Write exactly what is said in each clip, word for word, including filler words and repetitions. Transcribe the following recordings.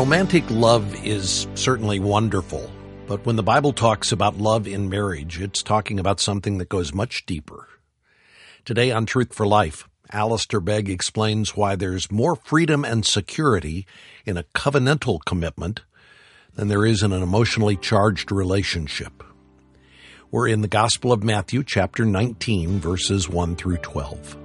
Romantic love is certainly wonderful, but when the Bible talks about love in marriage, it's talking about something that goes much deeper. Today on Truth for Life, Alistair Begg explains why there's more freedom and security in a covenantal commitment than there is in an emotionally charged relationship. We're in the Gospel of Matthew, chapter nineteen, verses one through twelve.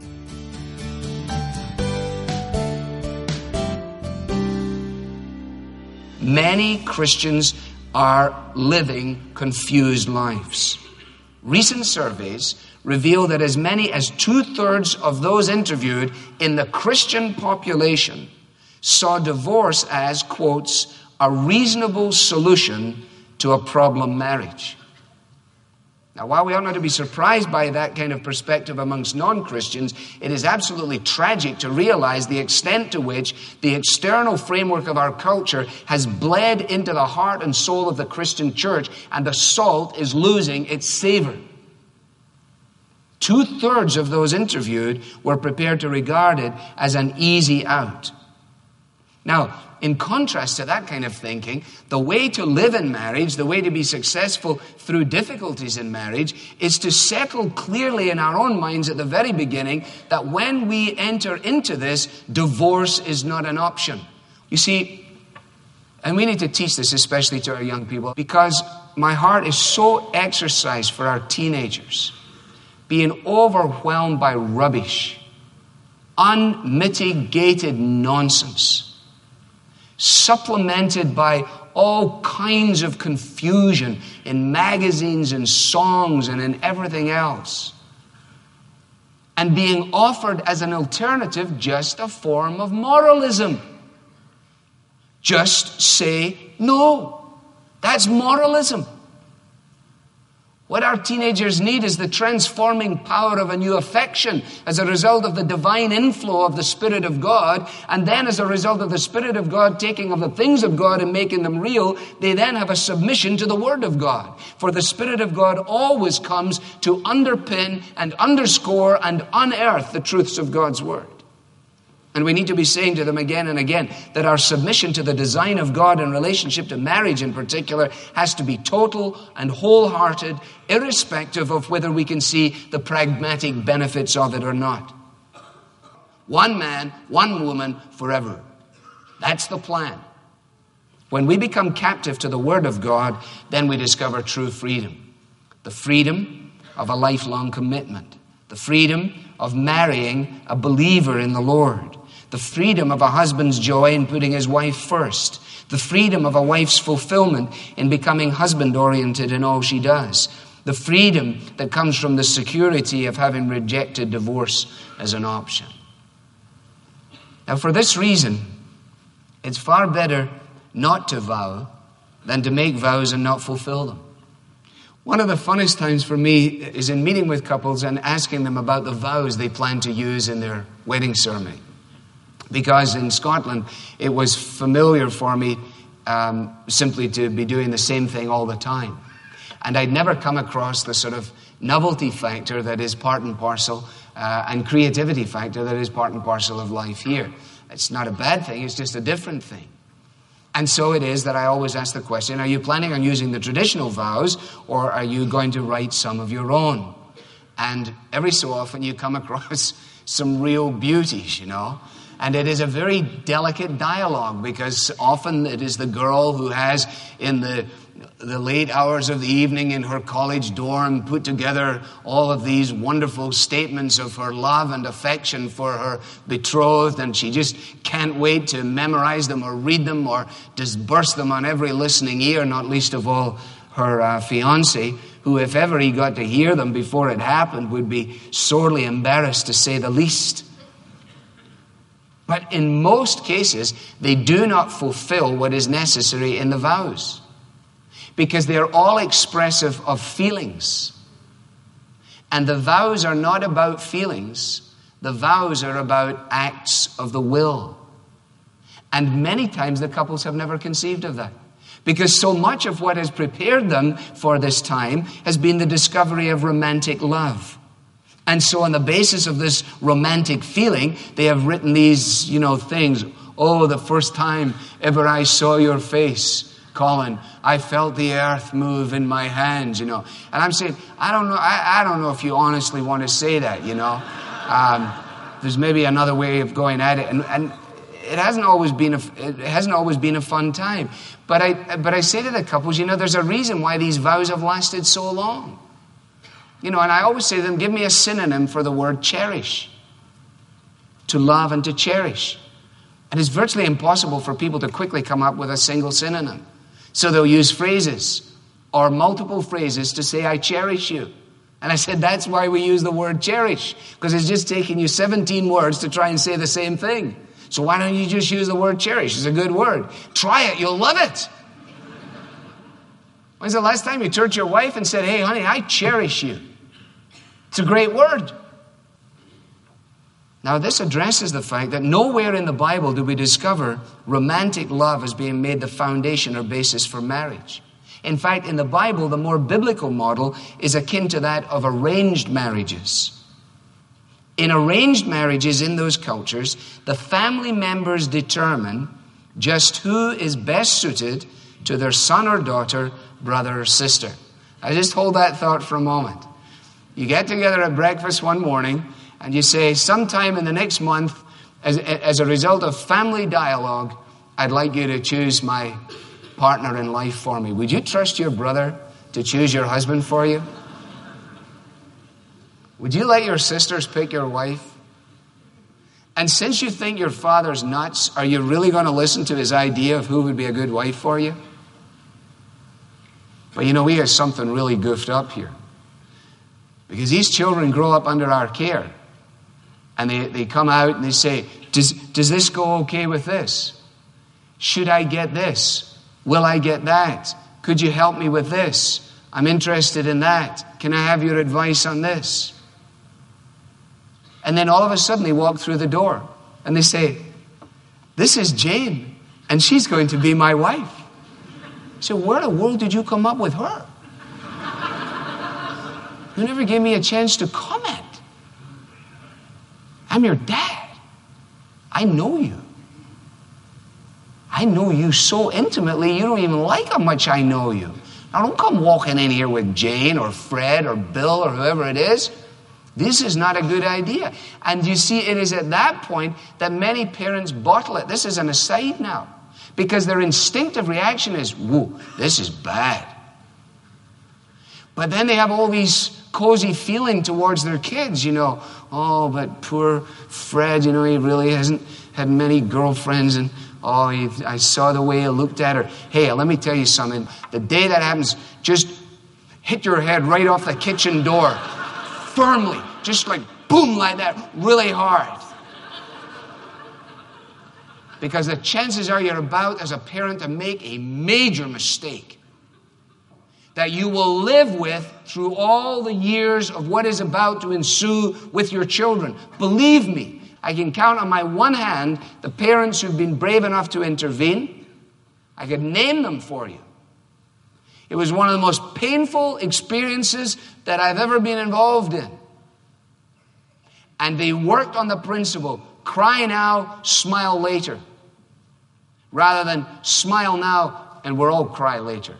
Many Christians are living confused lives. Recent surveys reveal that as many as two-thirds of those interviewed in the Christian population saw divorce as, quotes, a reasonable solution to a problem marriage. Now, while we ought not to be surprised by that kind of perspective amongst non-Christians, it is absolutely tragic to realize the extent to which the external framework of our culture has bled into the heart and soul of the Christian church, and the salt is losing its savor. Two-thirds of those interviewed were prepared to regard it as an easy out. Now, in contrast to that kind of thinking, the way to live in marriage, the way to be successful through difficulties in marriage, is to settle clearly in our own minds at the very beginning that when we enter into this, divorce is not an option. You see, and we need to teach this especially to our young people, because my heart is so exercised for our teenagers being overwhelmed by rubbish, unmitigated nonsense, supplemented by all kinds of confusion in magazines and songs and in everything else, and being offered as an alternative just a form of moralism. Just say no. That's moralism. What our teenagers need is the transforming power of a new affection as a result of the divine inflow of the Spirit of God. And then as a result of the Spirit of God taking of the things of God and making them real, they then have a submission to the Word of God. For the Spirit of God always comes to underpin and underscore and unearth the truths of God's Word. And we need to be saying to them again and again that our submission to the design of God in relationship to marriage in particular has to be total and wholehearted, irrespective of whether we can see the pragmatic benefits of it or not. One man, one woman, forever. That's the plan. When we become captive to the Word of God, then we discover true freedom. The freedom of a lifelong commitment. The freedom of marrying a believer in the Lord. The freedom of a husband's joy in putting his wife first. The freedom of a wife's fulfillment in becoming husband-oriented in all she does. The freedom that comes from the security of having rejected divorce as an option. Now, for this reason, it's far better not to vow than to make vows and not fulfill them. One of the funnest times for me is in meeting with couples and asking them about the vows they plan to use in their wedding ceremony. Because in Scotland, it was familiar for me um, simply to be doing the same thing all the time. And I'd never come across the sort of novelty factor that is part and parcel uh, and creativity factor that is part and parcel of life here. It's not a bad thing, it's just a different thing. And so it is that I always ask the question, are you planning on using the traditional vows, or are you going to write some of your own? And every so often you come across some real beauties, you know. And it is a very delicate dialogue, because often it is the girl who has, in the the late hours of the evening in her college dorm, put together all of these wonderful statements of her love and affection for her betrothed, and she just can't wait to memorize them or read them or disperse them on every listening ear, not least of all her uh, fiancé, who, if ever he got to hear them before it happened, would be sorely embarrassed, to say the least. But in most cases, they do not fulfill what is necessary in the vows, because they are all expressive of feelings. And the vows are not about feelings. The vows are about acts of the will. And many times the couples have never conceived of that, because so much of what has prepared them for this time has been the discovery of romantic love. And so on the basis of this romantic feeling, they have written these, you know, things. Oh, the first time ever I saw your face, Colin, I felt the earth move in my hands, you know. And I'm saying, I don't know, I, I don't know if you honestly want to say that, you know. Um, there's maybe another way of going at it. And, and it hasn't always been a, it hasn't always been a fun time. But I, but I say to the couples, you know, there's a reason why these vows have lasted so long. You know, and I always say to them, give me a synonym for the word cherish. To love and to cherish. And it's virtually impossible for people to quickly come up with a single synonym. So they'll use phrases or multiple phrases to say, I cherish you. And I said, that's why we use the word cherish. Because it's just taking you seventeen words to try and say the same thing. So why don't you just use the word cherish? It's a good word. Try it. You'll love it. When's the last time you turned to your wife and said, hey, honey, I cherish you? It's a great word. Now, this addresses the fact that nowhere in the Bible do we discover romantic love as being made the foundation or basis for marriage. In fact, in the Bible, the more biblical model is akin to that of arranged marriages. In arranged marriages in those cultures, the family members determine just who is best suited to their son or daughter, brother or sister. I just hold that thought for a moment. You get together at breakfast one morning and you say, sometime in the next month, as, as a result of family dialogue, I'd like you to choose my partner in life for me. Would you trust your brother to choose your husband for you? Would you let your sisters pick your wife? And since you think your father's nuts, are you really going to listen to his idea of who would be a good wife for you? But you know, we got something really goofed up here. Because these children grow up under our care. And they, they come out and they say, does, does this go okay with this? Should I get this? Will I get that? Could you help me with this? I'm interested in that. Can I have your advice on this? And then all of a sudden they walk through the door and they say, this is Jane and she's going to be my wife. So where in the world did you come up with her? You never gave me a chance to comment. I'm your dad. I know you. I know you so intimately, you don't even like how much I know you. Now, don't come walking in here with Jane or Fred or Bill or whoever it is. This is not a good idea. And you see, it is at that point that many parents bottle it. This is an aside now. Because their instinctive reaction is, whoa, this is bad. But then they have all these cozy feeling towards their kids, you know. Oh, but poor Fred, you know, he really hasn't had many girlfriends. And, oh, he, I saw the way he looked at her. Hey, let me tell you something. The day that happens, just hit your head right off the kitchen door. Firmly. Just like boom, like that. Really hard. Because the chances are you're about, as a parent, to make a major mistake that you will live with through all the years of what is about to ensue with your children. Believe me, I can count on my one hand the parents who've been brave enough to intervene. I could name them for you. It was one of the most painful experiences that I've ever been involved in. And they worked on the principle, cry now, smile later. Rather than smile now and we'll all cry later.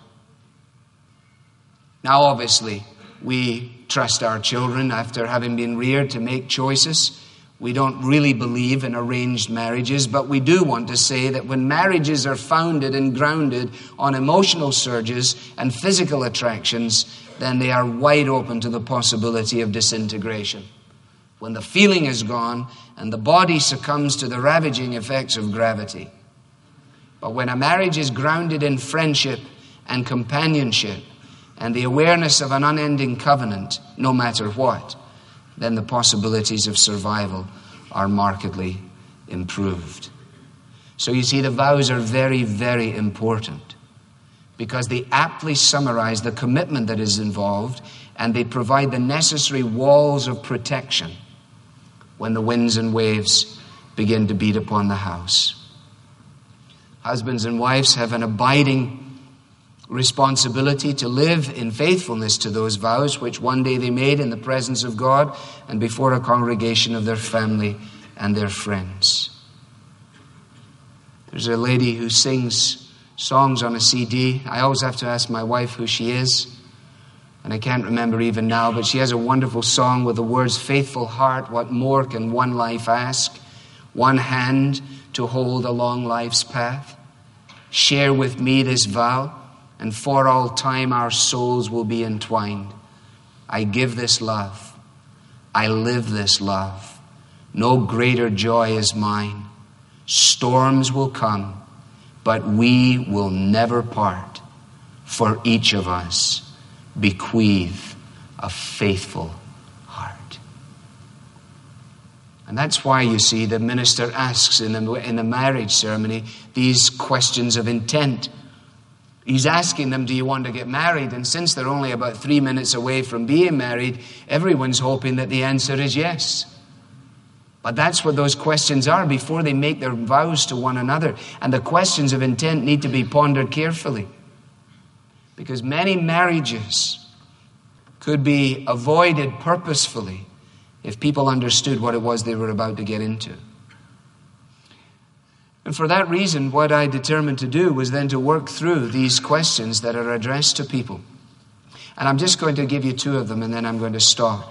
Now, obviously, we trust our children after having been reared to make choices. We don't really believe in arranged marriages, but we do want to say that when marriages are founded and grounded on emotional surges and physical attractions, then they are wide open to the possibility of disintegration. When the feeling is gone and the body succumbs to the ravaging effects of gravity. But when a marriage is grounded in friendship and companionship and the awareness of an unending covenant, no matter what, then the possibilities of survival are markedly improved. So you see, the vows are very, very important because they aptly summarize the commitment that is involved and they provide the necessary walls of protection when the winds and waves begin to beat upon the house. Husbands and wives have an abiding responsibility to live in faithfulness to those vows which one day they made in the presence of God and before a congregation of their family and their friends. There's a lady who sings songs on a C D. I always have to ask my wife who she is, and I can't remember even now, but she has a wonderful song with the words, "Faithful heart, what more can one life ask? One hand to hold along life's path. Share with me this vow, and for all time our souls will be entwined. I give this love. I live this love. No greater joy is mine. Storms will come, but we will never part. For each of us bequeath a faithful heart." And that's why, you see, the minister asks in the, in the marriage ceremony these questions of intent. He's asking them, do you want to get married? And since they're only about three minutes away from being married, everyone's hoping that the answer is yes. But that's what those questions are before they make their vows to one another. And the questions of intent need to be pondered carefully. Because many marriages could be avoided purposefully if people understood what it was they were about to get into. And for that reason, what I determined to do was then to work through these questions that are addressed to people. And I'm just going to give you two of them, and then I'm going to stop.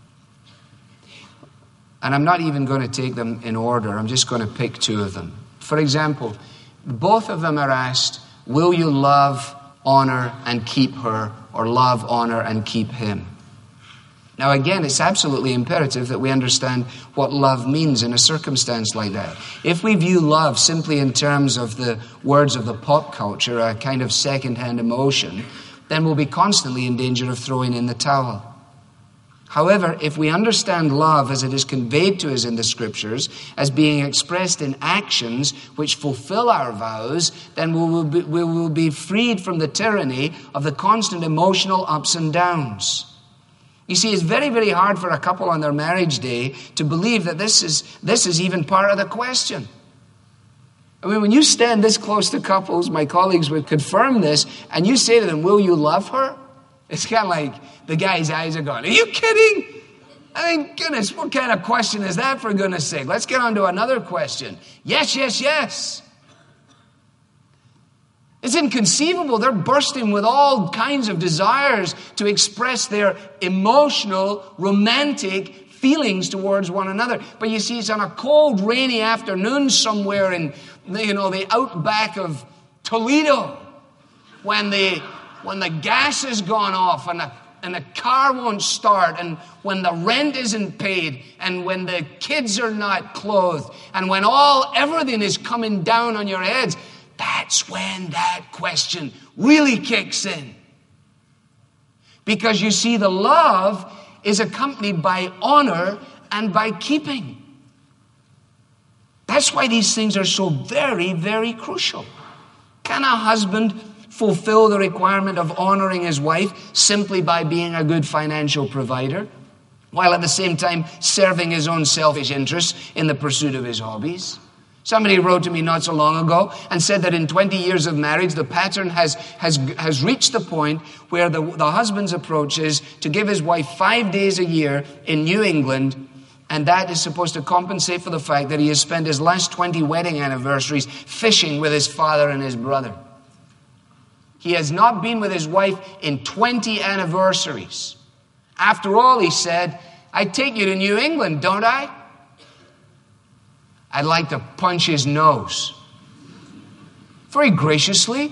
And I'm not even going to take them in order. I'm just going to pick two of them. For example, both of them are asked, will you love, honor, and keep her, or love, honor, and keep him? Now again, it's absolutely imperative that we understand what love means in a circumstance like that. If we view love simply in terms of the words of the pop culture, a kind of second-hand emotion, then we'll be constantly in danger of throwing in the towel. However, if we understand love as it is conveyed to us in the Scriptures, as being expressed in actions which fulfill our vows, then we will be, we will be freed from the tyranny of the constant emotional ups and downs. You see, it's very, very hard for a couple on their marriage day to believe that this is, this is even part of the question. I mean, when you stand this close to couples, my colleagues would confirm this, and you say to them, will you love her? It's kind of like the guy's eyes are going, are you kidding? I mean, goodness, what kind of question is that, for goodness sake? Let's get on to another question. Yes, yes, yes. It's inconceivable. They're bursting with all kinds of desires to express their emotional, romantic feelings towards one another. But you see, it's on a cold, rainy afternoon somewhere in, you know, the outback of Toledo when the when the gas has gone off and the and the car won't start, and when the rent isn't paid, and when the kids are not clothed, and when all everything is coming down on your heads. That's when that question really kicks in. Because you see, the love is accompanied by honor and by keeping. That's why these things are so very, very crucial. Can a husband fulfill the requirement of honoring his wife simply by being a good financial provider, while at the same time serving his own selfish interests in the pursuit of his hobbies? Somebody wrote to me not so long ago and said that in twenty years of marriage, the pattern has has has reached the point where the, the husband's approach is to give his wife five days a year in New England, and that is supposed to compensate for the fact that he has spent his last twenty wedding anniversaries fishing with his father and his brother. He has not been with his wife in twenty anniversaries. After all, he said, I take you to New England, don't I? I'd like to punch his nose. Very graciously.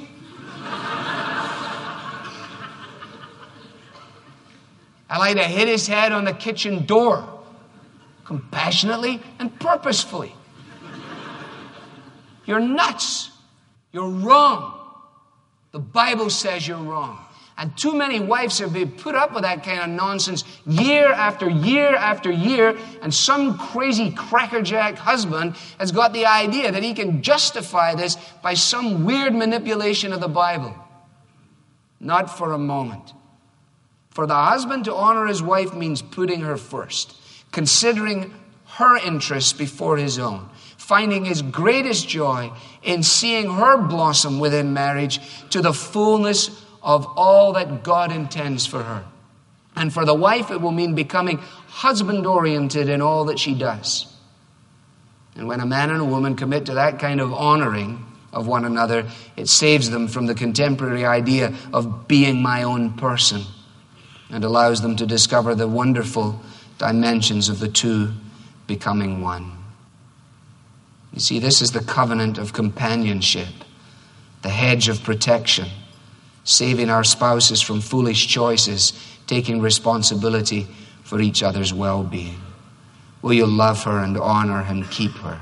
I'd like to hit his head on the kitchen door. Compassionately and purposefully. You're nuts. You're wrong. The Bible says you're wrong. And too many wives have been put up with that kind of nonsense year after year after year, and some crazy crackerjack husband has got the idea that he can justify this by some weird manipulation of the Bible. Not for a moment. For the husband to honor his wife means putting her first, considering her interests before his own, finding his greatest joy in seeing her blossom within marriage to the fullness of all that God intends for her. And for the wife, it will mean becoming husband-oriented in all that she does. And when a man and a woman commit to that kind of honoring of one another, it saves them from the contemporary idea of being my own person and allows them to discover the wonderful dimensions of the two becoming one. You see, this is the covenant of companionship, the hedge of protection, saving our spouses from foolish choices, taking responsibility for each other's well-being. Will you love her and honor and keep her?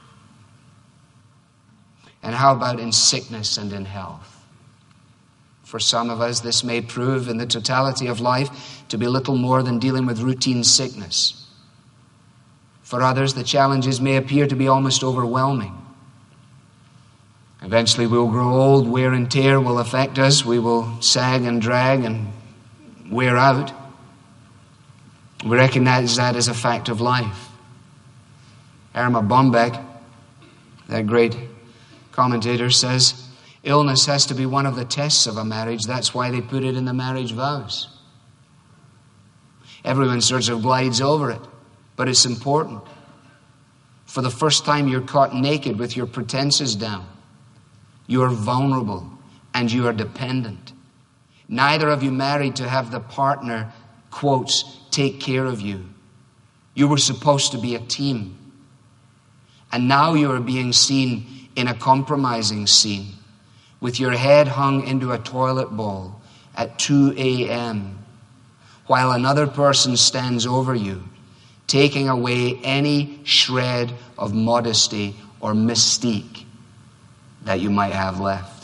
And how about in sickness and in health? For some of us, this may prove in the totality of life to be little more than dealing with routine sickness. For others, the challenges may appear to be almost overwhelming. Eventually we'll grow old, wear and tear will affect us, we will sag and drag and wear out. We recognize that as a fact of life. Erma Bombeck, that great commentator, says, illness has to be one of the tests of a marriage. That's why they put it in the marriage vows. Everyone sort of glides over it, but it's important. For the first time, you're caught naked with your pretenses down. You are vulnerable and you are dependent. Neither of you married to have the partner, quotes, take care of you. You were supposed to be a team. And now you are being seen in a compromising scene with your head hung into a toilet bowl at two a.m. while another person stands over you, taking away any shred of modesty or mystique that you might have left.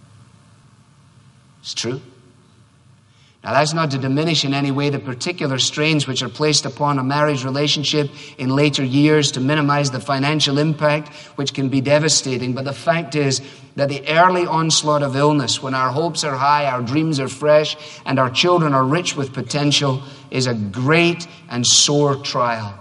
It's true. Now, that's not to diminish in any way the particular strains which are placed upon a marriage relationship in later years to minimize the financial impact, which can be devastating. But the fact is that the early onslaught of illness, when our hopes are high, our dreams are fresh, and our children are rich with potential, is a great and sore trial.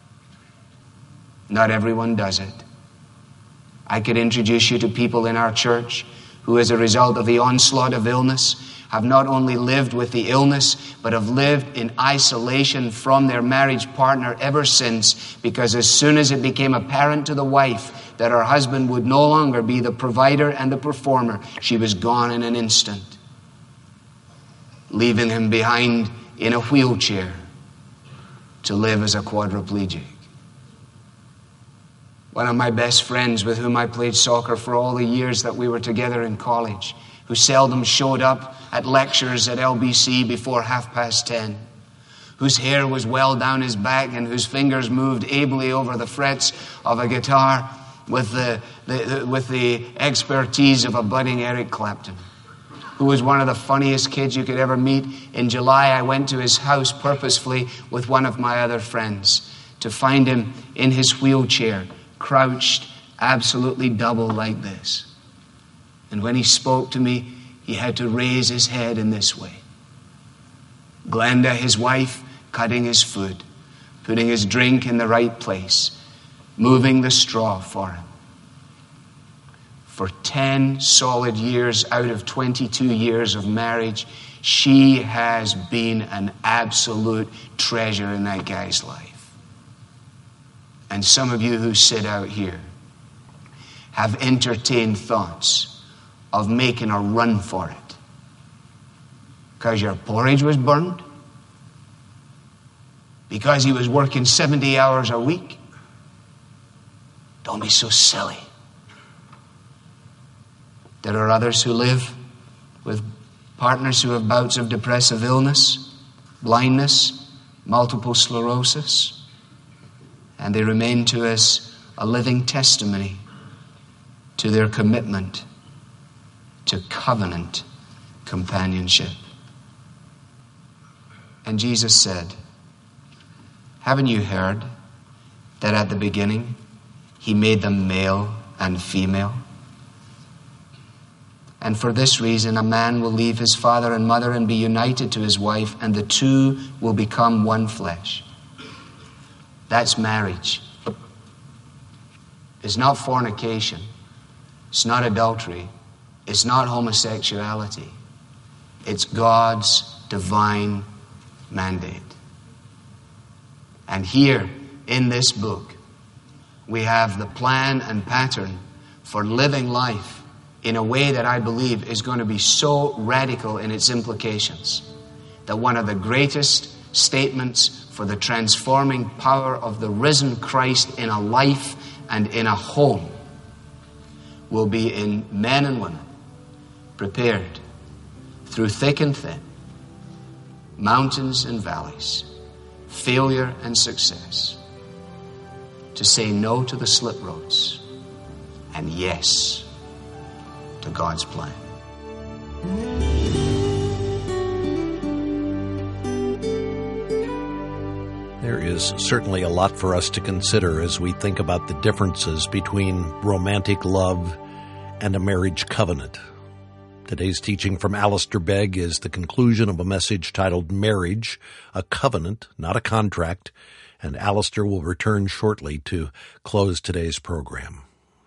Not everyone does it. I could introduce you to people in our church who, as a result of the onslaught of illness, have not only lived with the illness, but have lived in isolation from their marriage partner ever since, because as soon as it became apparent to the wife that her husband would no longer be the provider and the performer, she was gone in an instant, leaving him behind in a wheelchair to live as a quadriplegic. One of my best friends, with whom I played soccer for all the years that we were together in college, who seldom showed up at lectures at L B C before half past ten, whose hair was well down his back and whose fingers moved ably over the frets of a guitar with the, the, the, with the expertise of a budding Eric Clapton, who was one of the funniest kids you could ever meet. In July, I went to his house purposefully with one of my other friends to find him in his wheelchair, crouched absolutely double like this. And when he spoke to me, he had to raise his head in this way. Glenda, his wife, cutting his food, putting his drink in the right place, moving the straw for him. For ten solid years out of twenty-two years of marriage, she has been an absolute treasure in that guy's life. And some of you who sit out here have entertained thoughts of making a run for it because your porridge was burned, because he was working seventy hours a week. Don't be so silly. There are others who live with partners who have bouts of depressive illness, blindness, multiple sclerosis, and they remain to us a living testimony to their commitment to covenant companionship. And Jesus said, haven't you heard that at the beginning he made them male and female? And for this reason, a man will leave his father and mother and be united to his wife, and the two will become one flesh. That's marriage. It's not fornication. It's not adultery. It's not homosexuality. It's God's divine mandate. And here in this book, we have the plan and pattern for living life in a way that I believe is going to be so radical in its implications that one of the greatest statements for the transforming power of the risen Christ in a life and in a home will be in men and women prepared through thick and thin, mountains and valleys, failure and success, to say no to the slip roads and yes to God's plan. There is certainly a lot for us to consider as we think about the differences between romantic love and a marriage covenant. Today's teaching from Alistair Begg is the conclusion of a message titled Marriage, a Covenant, Not a Contract, and Alistair will return shortly to close today's program.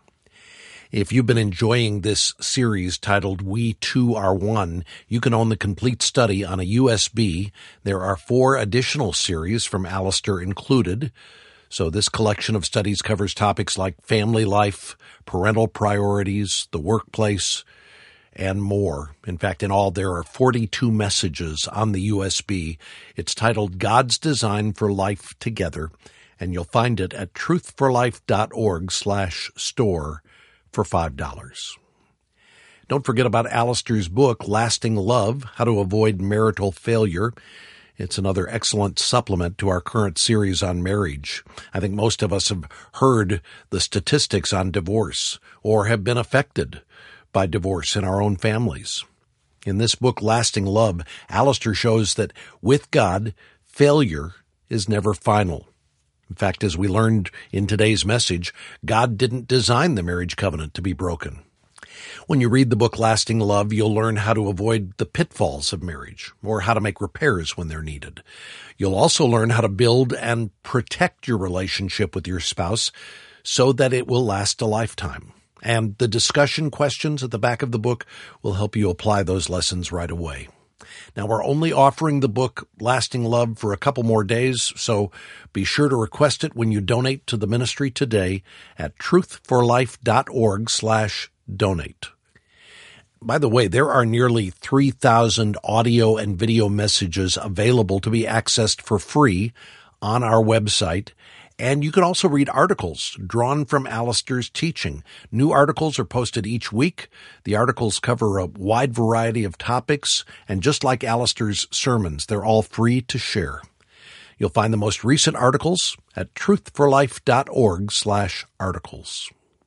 If you've been enjoying this series titled We Two Are One, you can own the complete study on a U S B. There are four additional series from Alistair included. So this collection of studies covers topics like family life, parental priorities, the workplace, and more. In fact, in all, there are forty-two messages on the U S B. It's titled God's Design for Life Together, and you'll find it at truthforlife.org slash store for five dollars. Don't forget about Alistair's book, Lasting Love, How to Avoid Marital Failure. It's another excellent supplement to our current series on marriage. I think most of us have heard the statistics on divorce or have been affected by divorce in our own families. In this book, Lasting Love, Alistair shows that with God, failure is never final. In fact, as we learned in today's message, God didn't design the marriage covenant to be broken. When you read the book Lasting Love, you'll learn how to avoid the pitfalls of marriage or how to make repairs when they're needed. You'll also learn how to build and protect your relationship with your spouse so that it will last a lifetime. And the discussion questions at the back of the book will help you apply those lessons right away. Now, we're only offering the book Lasting Love for a couple more days, so be sure to request it when you donate to the ministry today at truthforlife.org slash donate. By the way, there are nearly three thousand audio and video messages available to be accessed for free on our website. And you can also read articles drawn from Alistair's teaching. New articles are posted each week. The articles cover a wide variety of topics, and just like Alistair's sermons, they're all free to share. You'll find the most recent articles at truthforlife.org slash articles.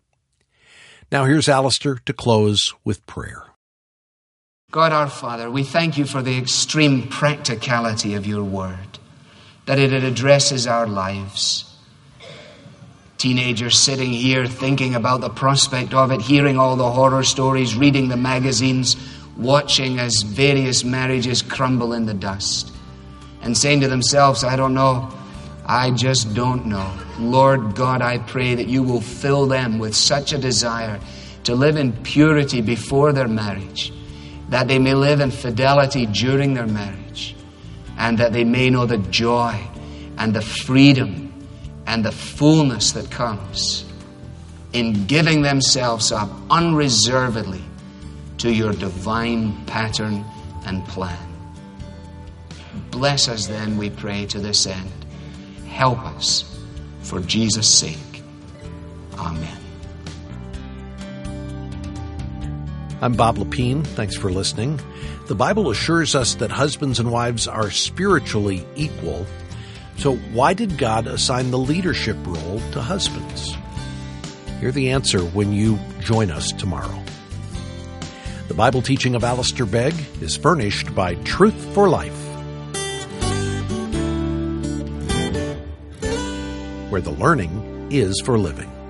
Now here's Alistair to close with prayer. God our Father, we thank you for the extreme practicality of your word, that it addresses our lives. Teenagers sitting here thinking about the prospect of it, hearing all the horror stories, reading the magazines, watching as various marriages crumble in the dust, and saying to themselves, I don't know, I just don't know. Lord God, I pray that you will fill them with such a desire to live in purity before their marriage, that they may live in fidelity during their marriage, and that they may know the joy and the freedom and the fullness that comes in giving themselves up unreservedly to your divine pattern and plan. Bless us then, we pray, to this end. Help us for Jesus' sake. Amen. I'm Bob Lepine. Thanks for listening. The Bible assures us that husbands and wives are spiritually equal. So why did God assign the leadership role to husbands? Hear the answer when you join us tomorrow. The Bible teaching of Alistair Begg is furnished by Truth for Life, where the learning is for living.